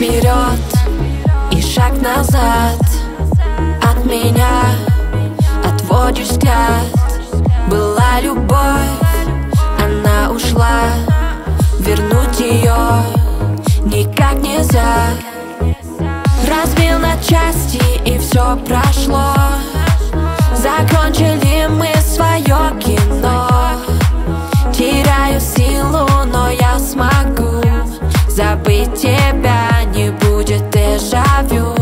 вперед и шаг назад. От меня отводишь взгляд. Была любовь, она ушла. Вернуть ее никак нельзя. Разбил на части и все прошло. Закончили мы свое кино. Теряю силу, но я смогу забыть тебя, не будет дежавю.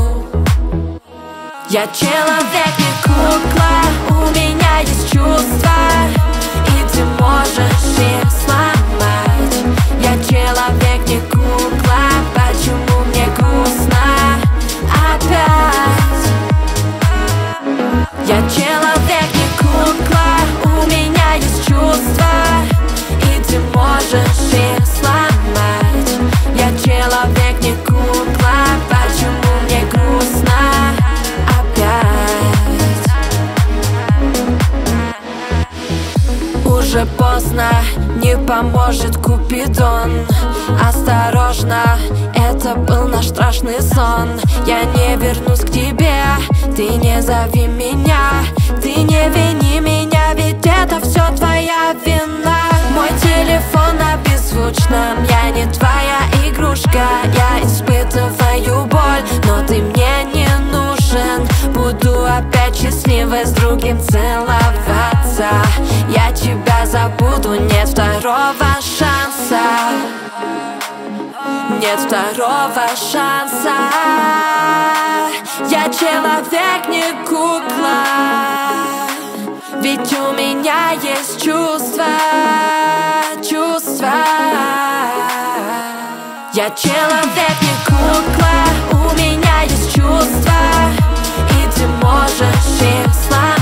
Я человек, не кукла, у меня есть чувства, и ты можешь их сломать. Я человек, не кукла, почему мне грустно опять? Я человек, не кукла, у меня есть чувства, и ты можешь их сломать. Я человек, не кукла, почему мне грустно опять? Уже поздно, не поможет Купидон. Осторожно, это был наш страшный сон. Я не вернусь к тебе, ты не зови меня, ты не вини меня, ведь это все твоя вина. Мой телефон на беззвучном, я не твоя игрушка. Я испытываю боль, но ты мне не нужен. Буду опять счастливой с другим целоваться. Я тебя забуду, нет второго шанса. Нет второго шанса. Я человек, не кукла, ведь у меня есть чувства, чувства. Я человек, не кукла, у меня есть чувства, и ты можешь их сломать.